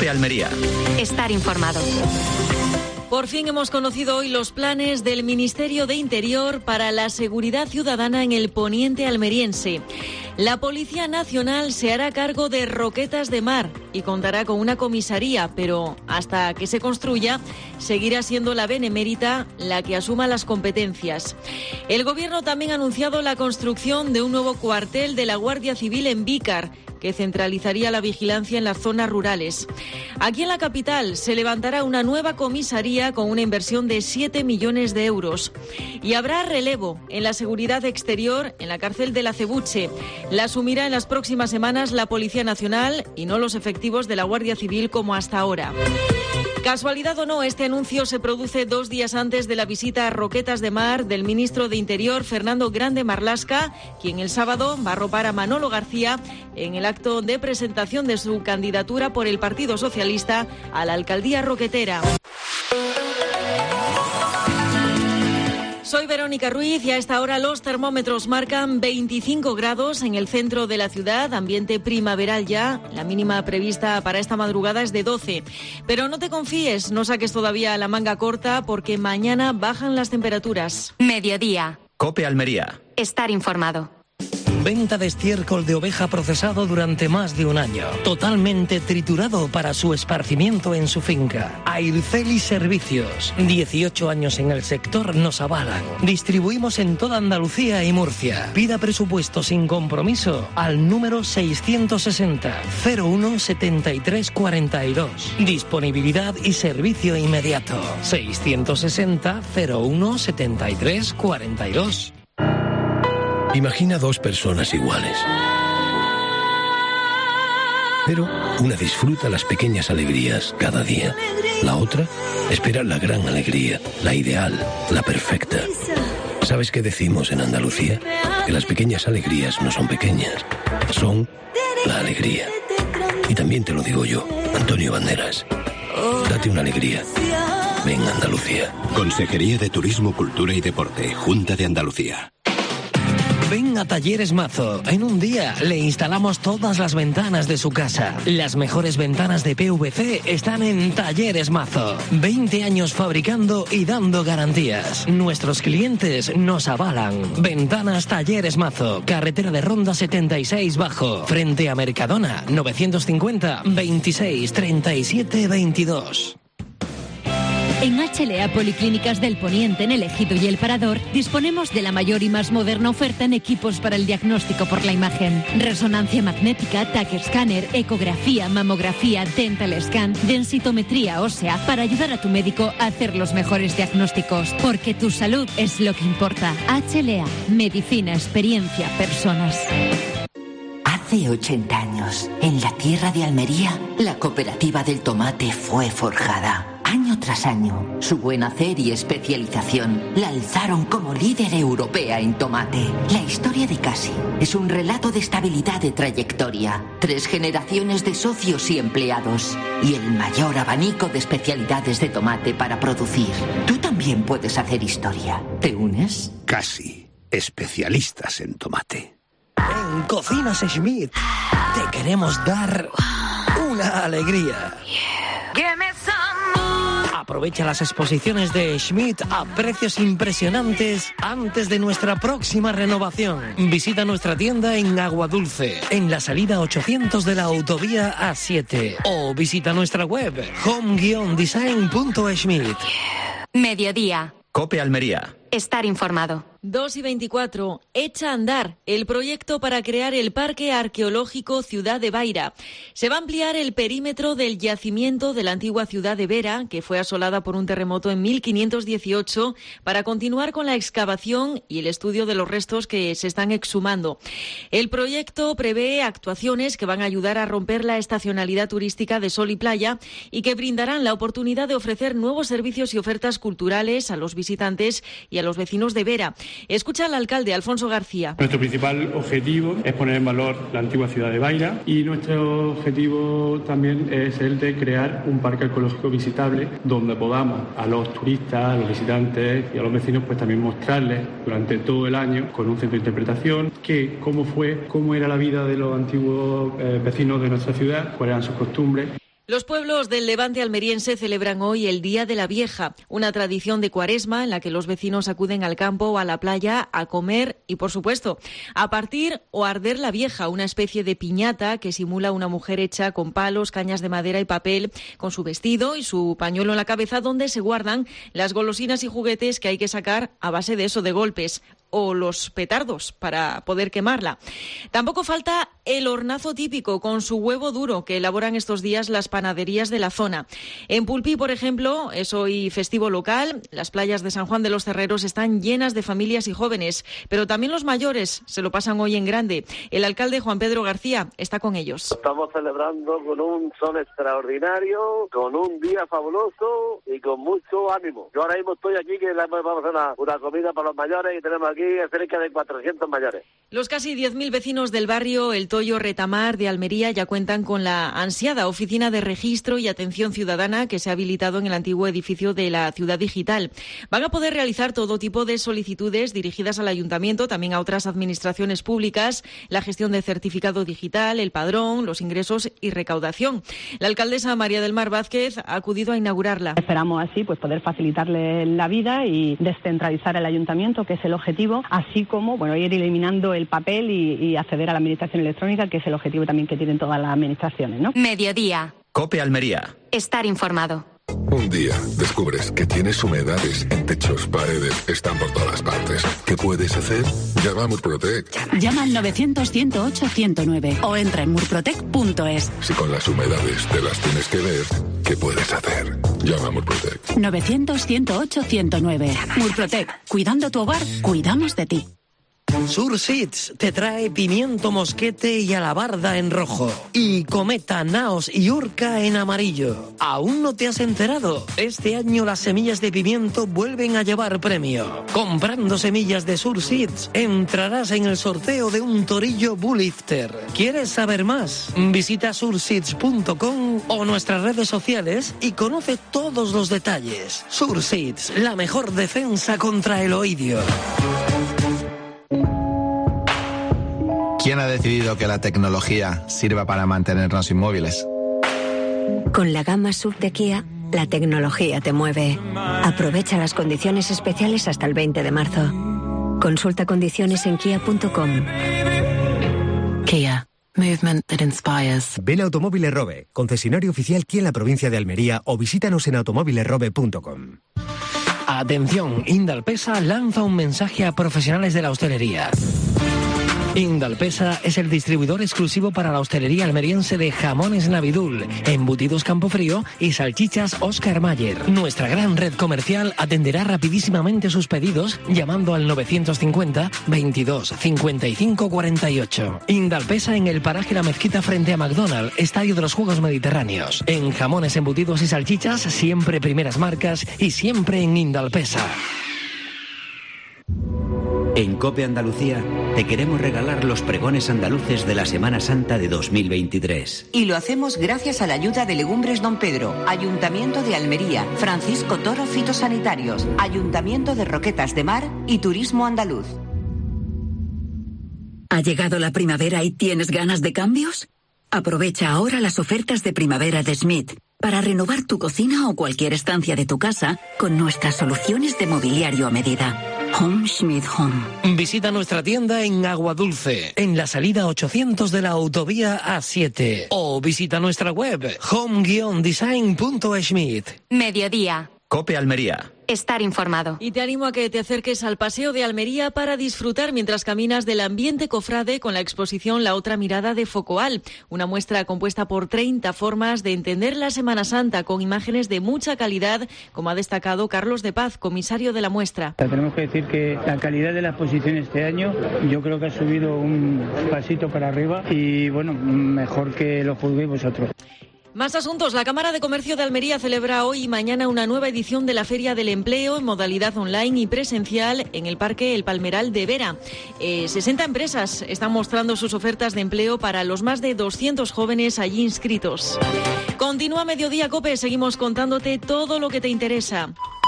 COPE Almería. Estar informado. Por fin hemos conocido hoy los planes del Ministerio de Interior para la seguridad ciudadana en el poniente almeriense. La Policía Nacional se hará cargo de Roquetas de Mar y contará con una comisaría, pero hasta que se construya seguirá siendo la Benemérita la que asuma las competencias. El Gobierno también ha anunciado la construcción de un nuevo cuartel de la Guardia Civil en Vícar, que centralizaría la vigilancia en las zonas rurales. Aquí en la capital se levantará una nueva comisaría con una inversión de 7 millones de euros. Y habrá relevo en la seguridad exterior en la cárcel de la Cebuche. La asumirá en las próximas semanas la Policía Nacional y no los efectivos de la Guardia Civil como hasta ahora. Casualidad o no, este anuncio se produce 2 días antes de la visita a Roquetas de Mar del ministro de Interior, Fernando Grande Marlaska, quien el sábado va a arropar a Manolo García en el acto de presentación de su candidatura por el Partido Socialista a la alcaldía roquetera. Soy Verónica Ruiz y a esta hora los termómetros marcan 25 grados en el centro de la ciudad, ambiente primaveral ya. La mínima prevista para esta madrugada es de 12. Pero no te confíes, no saques todavía la manga corta porque mañana bajan las temperaturas. Mediodía. COPE Almería. Estar informado. Venta de estiércol de oveja procesado durante más de un año. Totalmente triturado para su esparcimiento en su finca. Airceli Servicios. 18 años en el sector nos avalan. Distribuimos en toda Andalucía y Murcia. Pida presupuesto sin compromiso al número 660 01 73 42. Disponibilidad y servicio inmediato. 660 01 73 42. Imagina 2 personas iguales. Pero una disfruta las pequeñas alegrías cada día. La otra espera la gran alegría, la ideal, la perfecta. ¿Sabes qué decimos en Andalucía? Que las pequeñas alegrías no son pequeñas, son la alegría. Y también te lo digo yo, Antonio Banderas. Date una alegría. Ven Andalucía. Consejería de Turismo, Cultura y Deporte, Junta de Andalucía. Ven a Talleres Mazo. En un día le instalamos todas las ventanas de su casa. Las mejores ventanas de PVC están en Talleres Mazo. 20 años fabricando y dando garantías. Nuestros clientes nos avalan. Ventanas Talleres Mazo. Carretera de Ronda 76 Bajo. Frente a Mercadona. 950 26 37 22. En HLA Policlínicas del Poniente, en el Ejido y el Parador, disponemos de la mayor y más moderna oferta en equipos para el diagnóstico por la imagen. Resonancia magnética, TAC escáner, ecografía, mamografía, dental scan, densitometría ósea, para ayudar a tu médico a hacer los mejores diagnósticos. Porque tu salud es lo que importa. HLA, medicina, experiencia, personas. Hace 80 años, en la tierra de Almería, la cooperativa del tomate fue forjada. Año tras año, su buen hacer y especialización la alzaron como líder europea en tomate. La historia de Casi es un relato de estabilidad de trayectoria, 3 generaciones de socios y empleados y el mayor abanico de especialidades de tomate para producir. Tú también puedes hacer historia. ¿Te unes? Casi, especialistas en tomate. En Cocinas Schmidt te queremos dar una alegría. Aprovecha las exposiciones de Schmidt a precios impresionantes antes de nuestra próxima renovación. Visita nuestra tienda en Aguadulce, en la salida 800 de la autovía A7. O visita nuestra web home-design.schmidt. Mediodía. COPE Almería. Estar informado. 2:24. Echa a andar el proyecto para crear el Parque Arqueológico Ciudad de Beira. Se va a ampliar el perímetro del yacimiento de la antigua ciudad de Vera, que fue asolada por un terremoto en 1518, para continuar con la excavación y el estudio de los restos que se están exhumando. El proyecto prevé actuaciones que van a ayudar a romper la estacionalidad turística de sol y playa y que brindarán la oportunidad de ofrecer nuevos servicios y ofertas culturales a los visitantes y a los vecinos de Vera. Escucha al alcalde Alfonso García. Nuestro principal objetivo es poner en valor la antigua ciudad de Beira y nuestro objetivo también es el de crear un parque arqueológico visitable donde podamos a los turistas, a los visitantes y a los vecinos pues también mostrarles durante todo el año con un centro de interpretación cómo era la vida de los antiguos vecinos de nuestra ciudad, cuáles eran sus costumbres. Los pueblos del Levante almeriense celebran hoy el Día de la Vieja, una tradición de Cuaresma en la que los vecinos acuden al campo o a la playa a comer y, por supuesto, a partir o arder la vieja, una especie de piñata que simula una mujer hecha con palos, cañas de madera y papel, con su vestido y su pañuelo en la cabeza, donde se guardan las golosinas y juguetes que hay que sacar a base de eso, de golpes, o los petardos para poder quemarla. Tampoco falta el hornazo típico con su huevo duro que elaboran estos días las panaderías de la zona. En Pulpí, por ejemplo, es hoy festivo local. Las playas de San Juan de los Cerreros están llenas de familias y jóvenes, pero también los mayores se lo pasan hoy en grande. El alcalde Juan Pedro García está con ellos. Estamos celebrando con un sol extraordinario, con un día fabuloso y con mucho ánimo. Yo ahora mismo estoy aquí que vamos a hacer una comida para los mayores y tenemos aquí cerca de 400 mayores. Los casi 10.000 vecinos del barrio El Toyo Retamar de Almería ya cuentan con la ansiada oficina de registro y atención ciudadana que se ha habilitado en el antiguo edificio de la Ciudad Digital. Van a poder realizar todo tipo de solicitudes dirigidas al ayuntamiento, también a otras administraciones públicas, la gestión de certificado digital, el padrón, los ingresos y recaudación. La alcaldesa María del Mar Vázquez ha acudido a inaugurarla. Esperamos así poder facilitarle la vida y descentralizar el ayuntamiento, que es el objetivo, así como ir eliminando el papel y acceder a la administración electrónica, que es el objetivo también que tienen todas las administraciones, ¿no? Mediodía. COPE Almería. Estar informado. Un día descubres que tienes humedades en techos, paredes, están por todas partes. ¿Qué puedes hacer? Llama a Murprotec. Llama al 900-108-109 o entra en murprotec.es. Si con las humedades te las tienes que ver, ¿qué puedes hacer? Llama a Murprotec. 900-108-109. Murprotec. Cuidando tu hogar, cuidamos de ti. Surseeds te trae pimiento mosquete y alabarda en rojo y cometa, naos y urca en amarillo. ¿Aún no te has enterado? Este año las semillas de pimiento vuelven a llevar premio. Comprando semillas de Surseeds entrarás en el sorteo de un torillo Bullifter. ¿Quieres saber más? Visita surseeds.com o nuestras redes sociales y conoce todos los detalles. Surseeds, la mejor defensa contra el oidio. ¿Quién ha decidido que la tecnología sirva para mantenernos inmóviles? Con la gama SUV de Kia, la tecnología te mueve. Aprovecha las condiciones especiales hasta el 20 de marzo. Consulta condiciones en kia.com. Kia. Movement that inspires. Ven a Automóviles Robe, concesionario oficial Kia en la provincia de Almería, o visítanos en automóvilesrobe.com. Atención, Indalpesa lanza un mensaje a profesionales de la hostelería. Indalpesa es el distribuidor exclusivo para la hostelería almeriense de jamones Navidul, embutidos Campofrío y salchichas Oscar Mayer. Nuestra gran red comercial atenderá rapidísimamente sus pedidos llamando al 950 22 55 48. Indalpesa en el paraje La Mezquita frente a McDonald's, Estadio de los Juegos Mediterráneos. En jamones, embutidos y salchichas, siempre primeras marcas y siempre en Indalpesa. En COPE Andalucía te queremos regalar los pregones andaluces de la Semana Santa de 2023. Y lo hacemos gracias a la ayuda de Legumbres Don Pedro, Ayuntamiento de Almería, Francisco Toro Fitosanitarios, Ayuntamiento de Roquetas de Mar y Turismo Andaluz. ¿Ha llegado la primavera y tienes ganas de cambios? Aprovecha ahora las ofertas de primavera de Schmidt para renovar tu cocina o cualquier estancia de tu casa con nuestras soluciones de mobiliario a medida. Home Schmidt Home. Visita nuestra tienda en Aguadulce, en la salida 800 de la autovía A7. O visita nuestra web home-design.schmidt. Mediodía. COPE Almería. Estar informado. Y te animo a que te acerques al Paseo de Almería para disfrutar mientras caminas del ambiente cofrade con la exposición La Otra Mirada de Focoal, una muestra compuesta por 30 formas de entender la Semana Santa con imágenes de mucha calidad, como ha destacado Carlos de Paz, comisario de la muestra. Tenemos que decir que la calidad de la exposición este año yo creo que ha subido un pasito para arriba y mejor que lo juzguéis vosotros. Más asuntos. La Cámara de Comercio de Almería celebra hoy y mañana una nueva edición de la Feria del Empleo en modalidad online y presencial en el Parque El Palmeral de Vera. 60 empresas están mostrando sus ofertas de empleo para los más de 200 jóvenes allí inscritos. Continúa Mediodía COPE. Seguimos contándote todo lo que te interesa.